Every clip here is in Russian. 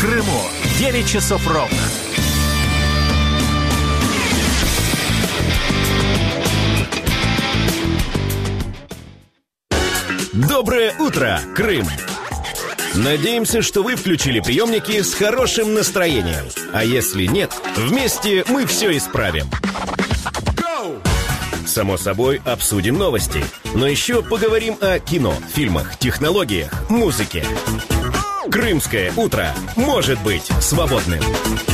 Крыму 9 часов ровно. Доброе утро, Крым! Надеемся, что вы включили приемники с хорошим настроением. А если нет, вместе мы все исправим. Само собой, обсудим новости. Но еще поговорим о кино, фильмах, технологиях, музыке. Крымское утро может быть свободным.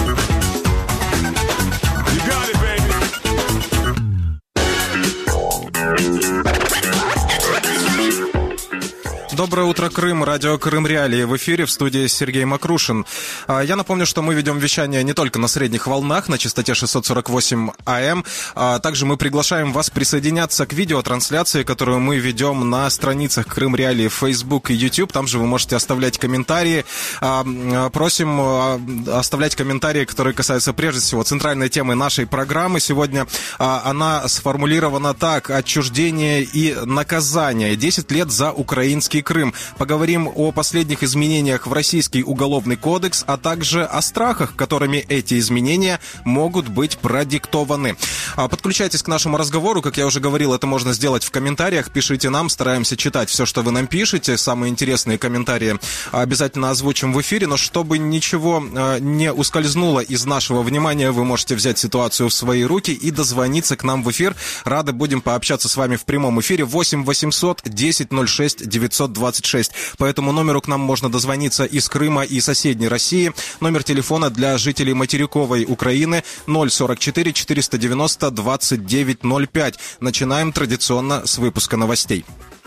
Доброе утро, Крым. Радио Крым Реалии. В эфире, в студии Сергей Макрушин. Я напомню, что мы ведем вещание не только на средних волнах, на частоте 648 АМ. Также мы приглашаем вас присоединяться к видеотрансляции, которую мы ведем на страницах Крым Реалии в Facebook и YouTube. Там же вы можете оставлять комментарии. Просим оставлять комментарии, которые касаются прежде всего центральной темы нашей программы. Сегодня она сформулирована так: отчуждение и наказание. 10 лет за украинский Крым. Поговорим о последних изменениях в Российский уголовный кодекс, а также о страхах, которыми эти изменения могут быть продиктованы. Подключайтесь к нашему разговору. Как я уже говорил, это можно сделать в комментариях. Пишите нам, стараемся читать все, что вы нам пишете. Самые интересные комментарии обязательно озвучим в эфире. Но чтобы ничего не ускользнуло из нашего внимания, вы можете взять ситуацию в свои руки и дозвониться к нам в эфир. Рады будем пообщаться с вами в прямом эфире. 8 800 10 06 926. По этому номеру к нам можно дозвониться из Крыма и соседней России. Номер телефона для жителей материковой Украины 044 490 2905. Начинаем традиционно с выпуска новостей.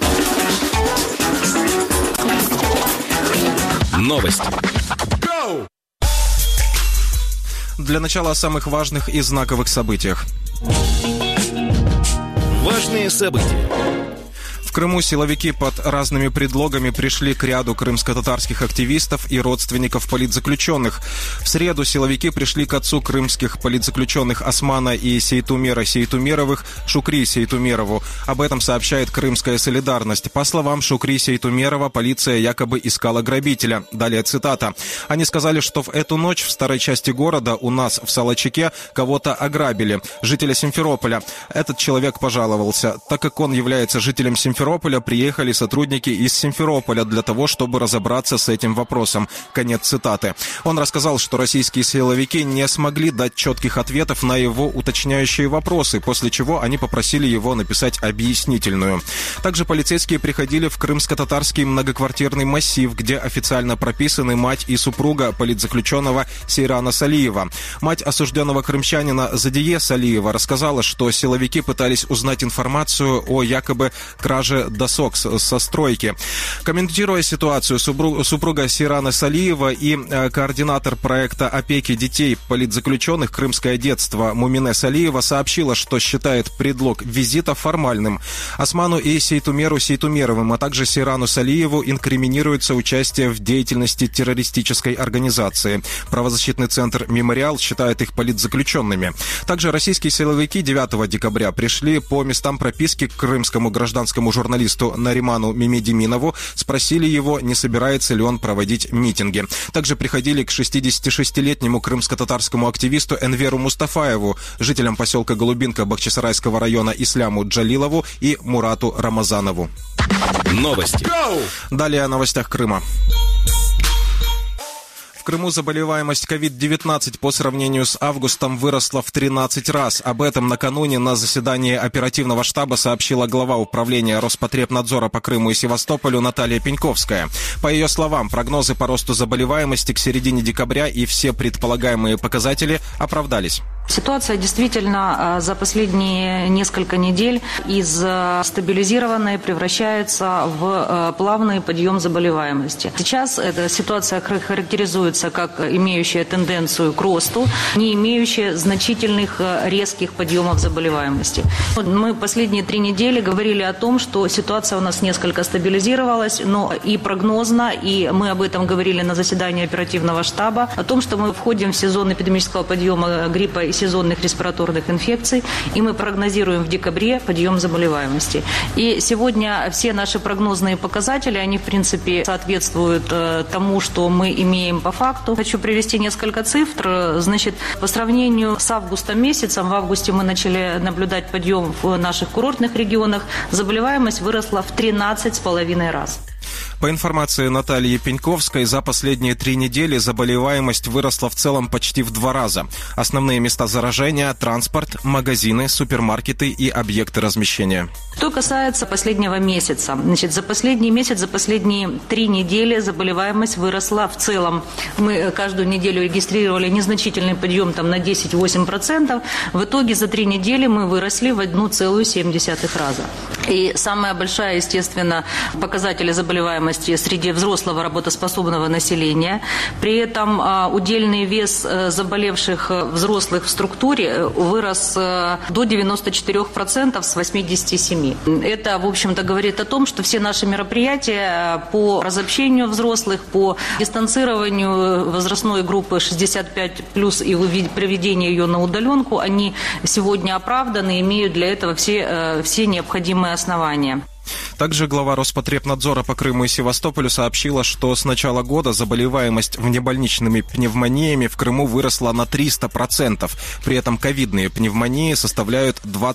Новости. Для начала о самых важных и знаковых событиях. Важные события. В Крыму силовики под разными предлогами пришли к ряду крымско-татарских активистов и родственников политзаключенных. В среду силовики пришли к отцу крымских политзаключенных Османа и Сейтумера Сейтумеровых Шукри Сейтумерову. Об этом сообщает Крымская солидарность. По словам Шукри Сейтумерова, полиция якобы искала грабителя. Далее цитата. Они сказали, что в эту ночь в старой части города у нас в Салачике кого-то ограбили. Жителя Симферополя. Этот человек пожаловался. Так как он является жителем Симферополя, приехали сотрудники из Симферополя для того, чтобы разобраться с этим вопросом. Конец цитаты. Он рассказал, что российские силовики не смогли дать четких ответов на его уточняющие вопросы, после чего они попросили его написать объяснительную. Также полицейские приходили в крымско-татарский многоквартирный массив, где официально прописаны мать и супруга политзаключенного Сейрана Салиева. Мать осужденного крымчанина Задие Салиева рассказала, что силовики пытались узнать информацию о якобы краже досок со стройки. Комментируя ситуацию, супруга Сейрана Салиева и координатор проекта опеки детей политзаключенных «Крымское детство» Мумине Салиева сообщила, что считает предлог визита формальным. Осману и Сейтумеру Сейтумеровым, а также Сейрану Салиеву инкриминируется участие в деятельности террористической организации. Правозащитный центр «Мемориал» считает их политзаключенными. Также российские силовики 9 декабря пришли по местам прописки к крымскому гражданскому журналисту Нариману Мимедиминову, спросили его, не собирается ли он проводить митинги. Также приходили к 66-летнему крымско-татарскому активисту Энверу Мустафаеву, жителям поселка Голубинка Бахчисарайского района Исляму Джалилову и Мурату Рамазанову. Новости. Далее о новостях Крыма. В Крыму заболеваемость COVID-19 по сравнению с августом выросла в 13 раз. Об этом накануне на заседании оперативного штаба сообщила глава управления Роспотребнадзора по Крыму и Севастополю Наталья Пеньковская. По ее словам, прогнозы по росту заболеваемости к середине декабря и все предполагаемые показатели оправдались. Ситуация действительно за последние несколько недель из стабилизированной превращается в плавный подъем заболеваемости. Сейчас эта ситуация характеризуется как имеющая тенденцию к росту, не имеющая значительных резких подъемов заболеваемости. Мы последние 3 недели говорили о том, что ситуация у нас несколько стабилизировалась, но и прогнозно, и мы об этом говорили на заседании оперативного штаба, о том, что мы входим в сезон эпидемического подъема гриппа и сезонных респираторных инфекций, и мы прогнозируем в декабре подъем заболеваемости. И сегодня все наши прогнозные показатели, они, в принципе, соответствуют тому, что мы имеем по факту. Хочу привести несколько цифр. Значит, по сравнению с августом месяцем, в августе мы начали наблюдать подъем в наших курортных регионах, заболеваемость выросла в 13,5 раз. По информации Натальи Пеньковской, за последние 3 недели заболеваемость выросла в целом почти в 2 раза. Основные места заражения – транспорт, магазины, супермаркеты и объекты размещения. Что касается последнего месяца, значит, за последний месяц, за последние 3 недели заболеваемость выросла в целом. Мы каждую неделю регистрировали незначительный подъем там, на 10-8%. В итоге за 3 недели мы выросли в 1,7 раза. И самая большая, естественно, показатели заболеваемости среди взрослого работоспособного населения. При этом удельный вес заболевших взрослых в структуре вырос до 94% с 87%. Это, в общем-то, говорит о том, что все наши мероприятия по разобщению взрослых, по дистанцированию возрастной группы 65+, и приведению ее на удаленку, они сегодня оправданы, имеют для этого все необходимые основания. Также глава Роспотребнадзора по Крыму и Севастополю сообщила, что с начала года заболеваемость внебольничными пневмониями в Крыму выросла на 300%. При этом ковидные пневмонии составляют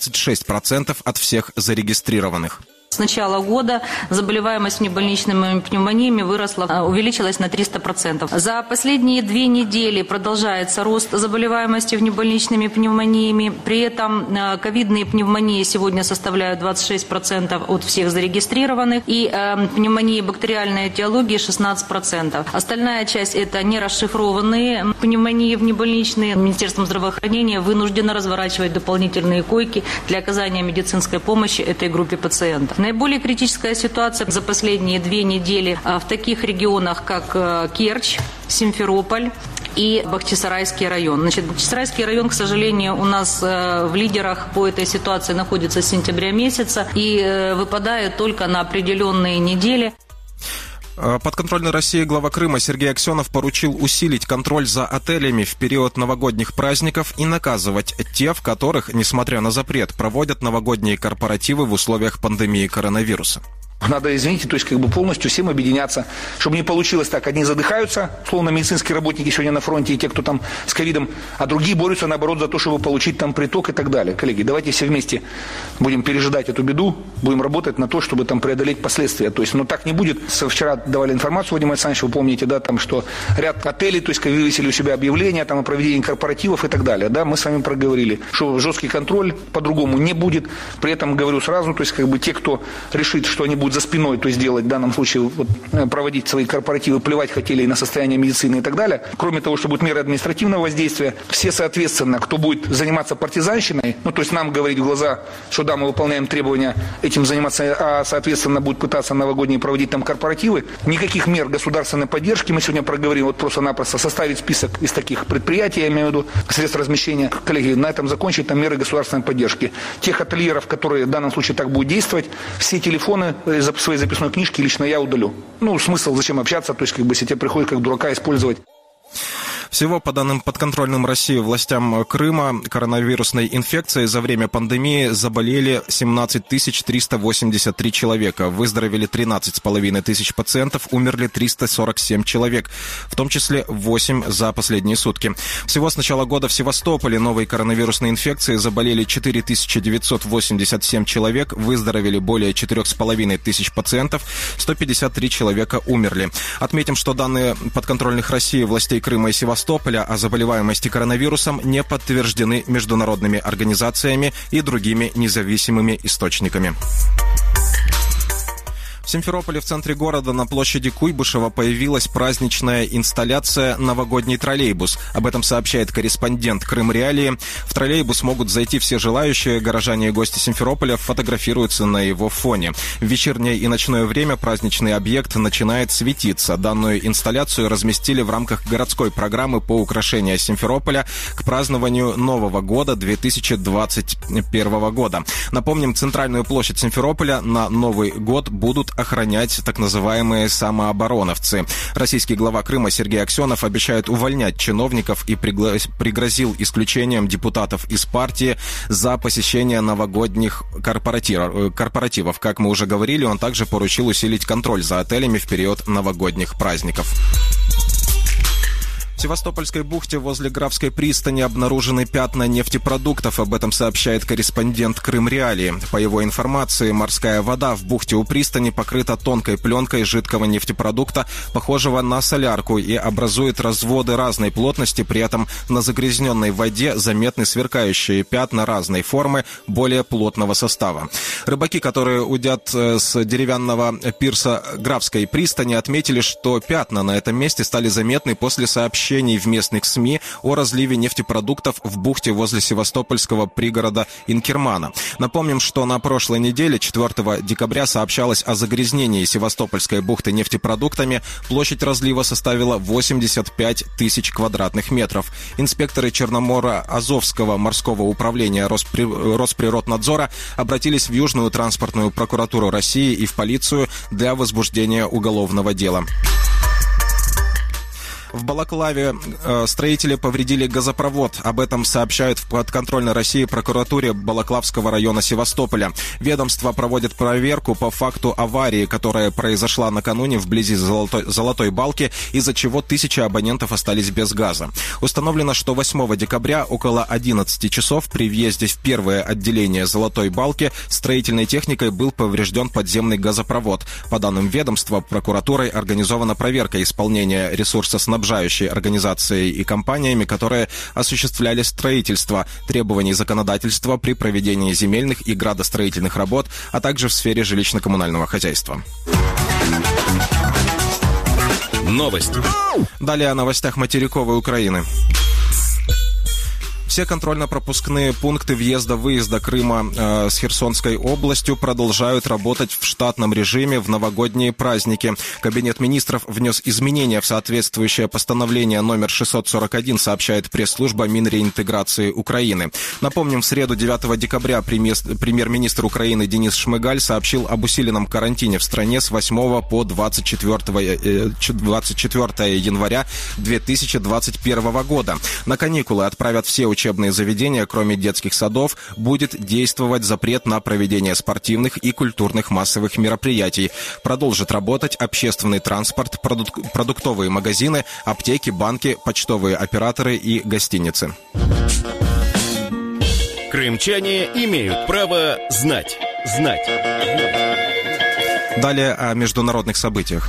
26% от всех зарегистрированных. С начала года заболеваемость внебольничными пневмониями увеличилась на 300%. За последние 2 недели продолжается рост заболеваемости внебольничными пневмониями. При этом ковидные пневмонии сегодня составляют 26% от всех зарегистрированных, и пневмонии бактериальной этиологии 16%. Остальная часть – это нерасшифрованные пневмонии внебольничные. Министерством здравоохранения вынуждено разворачивать дополнительные койки для оказания медицинской помощи этой группе пациентов. Наиболее критическая ситуация за последние 2 недели в таких регионах, как Керчь, Симферополь и Бахчисарайский район. Значит, Бахчисарайский район, к сожалению, у нас в лидерах по этой ситуации находится с сентября месяца и выпадает только на определенные недели. Подконтрольной России глава Крыма Сергей Аксенов поручил усилить контроль за отелями в период новогодних праздников и наказывать те, в которых, несмотря на запрет, проводят новогодние корпоративы в условиях пандемии коронавируса. Надо, извините, то есть полностью всем объединяться, чтобы не получилось так. Одни задыхаются, словно медицинские работники сегодня на фронте и те, кто там с ковидом, а другие борются, наоборот, за то, чтобы получить там приток и так далее. Коллеги, давайте все вместе будем пережидать эту беду, будем работать на то, чтобы там преодолеть последствия. То есть, так не будет. Вчера давали информацию, Вадим Александрович, вы помните, да, там, что ряд отелей, то есть, вывесили у себя объявления там, о проведении корпоративов и так далее. Да, мы с вами проговорили, что жесткий контроль по-другому не будет. При этом говорю сразу, то есть, те, кто решит, что они будут за спиной, то есть делать в данном случае, проводить свои корпоративы, плевать хотели и на состояние медицины и так далее. Кроме того, что будут меры административного воздействия, все, соответственно, кто будет заниматься партизанщиной, то есть нам говорить в глаза, что да, мы выполняем требования этим заниматься, а, соответственно, будет пытаться новогодние проводить там корпоративы, никаких мер государственной поддержки, мы сегодня проговорим, просто-напросто составить список из таких предприятий, я имею в виду, средств размещения. Коллеги, на этом закончить, там меры государственной поддержки. Тех ательеров, которые в данном случае так будут действовать, все телефоны своей записной книжки лично я удалю. Смысл, зачем общаться, то есть, если тебе приходит как дурака использовать. Всего, по данным подконтрольным России властям Крыма, коронавирусной инфекцией за время пандемии заболели 17 383 человека, выздоровели 13,5 тысяч пациентов, умерли 347 человек, в том числе 8 за последние сутки. Всего с начала года в Севастополе новой коронавирусной инфекцией заболели 4987 человек, выздоровели более 4,5 тысяч пациентов, 153 человека умерли. Отметим, что данные подконтрольных России властей Крыма и Севастополя о заболеваемости коронавирусом не подтверждены международными организациями и другими независимыми источниками. В Симферополе в центре города на площади Куйбышева появилась праздничная инсталляция «Новогодний троллейбус». Об этом сообщает корреспондент Крым-Реалии. В троллейбус могут зайти все желающие. Горожане и гости Симферополя фотографируются на его фоне. В вечернее и ночное время праздничный объект начинает светиться. Данную инсталляцию разместили в рамках городской программы по украшению Симферополя к празднованию Нового года 2021 года. Напомним, центральную площадь Симферополя на Новый год будут охранять так называемые самообороновцы. Российский глава Крыма Сергей Аксенов обещает увольнять чиновников и пригрозил исключением депутатов из партии за посещение новогодних корпоративов. Как мы уже говорили, он также поручил усилить контроль за отелями в период новогодних праздников. В Севастопольской бухте возле Графской пристани обнаружены пятна нефтепродуктов. Об этом сообщает корреспондент Крым Реалии. По его информации, морская вода в бухте у пристани покрыта тонкой пленкой жидкого нефтепродукта, похожего на солярку, и образует разводы разной плотности. При этом на загрязненной воде заметны сверкающие пятна разной формы, более плотного состава. Рыбаки, которые удят с деревянного пирса Графской пристани, отметили, что пятна на этом месте стали заметны после сообщения в местных СМИ о разливе нефтепродуктов в бухте возле севастопольского пригорода Инкермана. Напомним, что на прошлой неделе, 4 декабря, сообщалось о загрязнении Севастопольской бухты нефтепродуктами. Площадь разлива составила 85 тысяч квадратных метров. Инспекторы Черноморско-Азовского морского управления Росприроднадзора обратились в Южную транспортную прокуратуру России и в полицию для возбуждения уголовного дела. В Балаклаве строители повредили газопровод. Об этом сообщают в подконтрольной России прокуратуре Балаклавского района Севастополя. Ведомство проводит проверку по факту аварии, которая произошла накануне вблизи Золотой Балки, из-за чего тысячи абонентов остались без газа. Установлено, что 8 декабря около 11 часов при въезде в первое отделение Золотой Балки строительной техникой был поврежден подземный газопровод. По данным ведомства, прокуратурой организована проверка исполнения ресурсоснабжения организацией и компаниями, которые осуществляли строительство, требований законодательства при проведении земельных и градостроительных работ, а также в сфере жилищно-коммунального хозяйства. Новости. Далее о новостях материковой Украины. Все контрольно-пропускные пункты въезда-выезда Крыма с Херсонской областью продолжают работать в штатном режиме в новогодние праздники. Кабинет министров внес изменения в соответствующее постановление номер 641, сообщает пресс-служба Минреинтеграции Украины. Напомним, в среду 9 декабря премьер-министр Украины Денис Шмыгаль сообщил об усиленном карантине в стране с 8 по 24 января 2021 года. На каникулы отправят все учебные заведения, кроме детских садов, будет действовать запрет на проведение спортивных и культурных массовых мероприятий. Продолжит работать общественный транспорт, продуктовые магазины, аптеки, банки, почтовые операторы и гостиницы. Крымчане имеют право знать. Далее о международных событиях.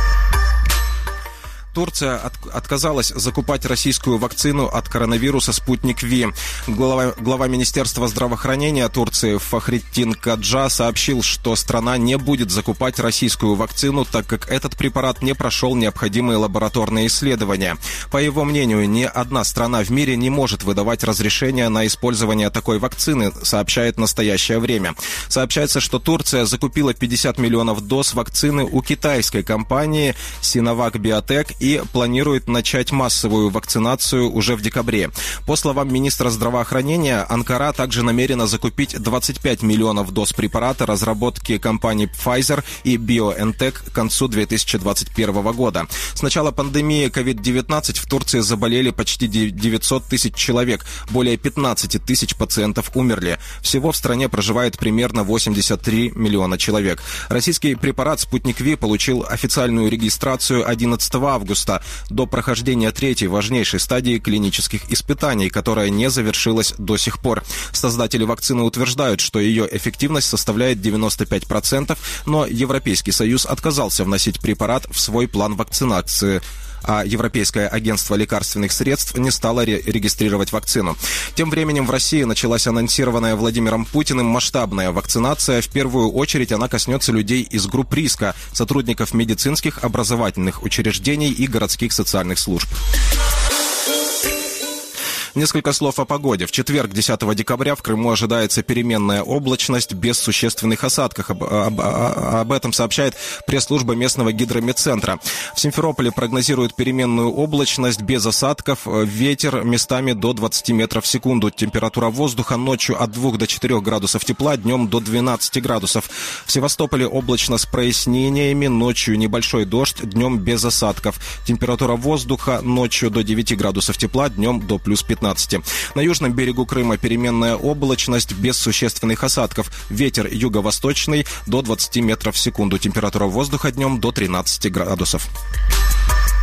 Турция отказалась закупать российскую вакцину от коронавируса «Спутник Ви». Глава Министерства здравоохранения Турции Фахриддин Каджа сообщил, что страна не будет закупать российскую вакцину, так как этот препарат не прошел необходимые лабораторные исследования. По его мнению, ни одна страна в мире не может выдавать разрешение на использование такой вакцины, сообщает «Настоящее время». Сообщается, что Турция закупила 50 миллионов доз вакцины у китайской компании Sinovac Biotech и планирует начать массовую вакцинацию уже в декабре. По словам министра здравоохранения, Анкара также намерена закупить 25 миллионов доз препарата разработки компаний Pfizer и BioNTech к концу 2021 года. С начала пандемии COVID-19 в Турции заболели почти 900 тысяч человек, более 15 тысяч пациентов умерли. Всего в стране проживает примерно 83 миллиона человек. Российский препарат «Спутник Ви» получил официальную регистрацию 11 августа до прохождения третьей важнейшей стадии клинических испытаний, которая не завершилась до сих пор. Создатели вакцины утверждают, что ее эффективность составляет 95%, но Европейский Союз отказался вносить препарат в свой план вакцинации, а Европейское агентство лекарственных средств не стало регистрировать вакцину. Тем временем в России началась анонсированная Владимиром Путиным масштабная вакцинация. В первую очередь она коснется людей из групп риска, сотрудников медицинских, образовательных учреждений и городских социальных служб. Несколько слов о погоде. В четверг, 10 декабря, в Крыму ожидается переменная облачность без существенных осадков. Об этом сообщает пресс-служба местного гидрометцентра. В Симферополе прогнозируют переменную облачность без осадков. Ветер местами до 20 метров в секунду. Температура воздуха ночью от 2 до 4 градусов тепла, днем до 12 градусов. В Севастополе облачно с прояснениями, ночью небольшой дождь, днем без осадков. Температура воздуха ночью до 9 градусов тепла, днем до плюс 15. На южном берегу Крыма переменная облачность без существенных осадков. Ветер юго-восточный до 20 метров в секунду. Температура воздуха днем до 13 градусов.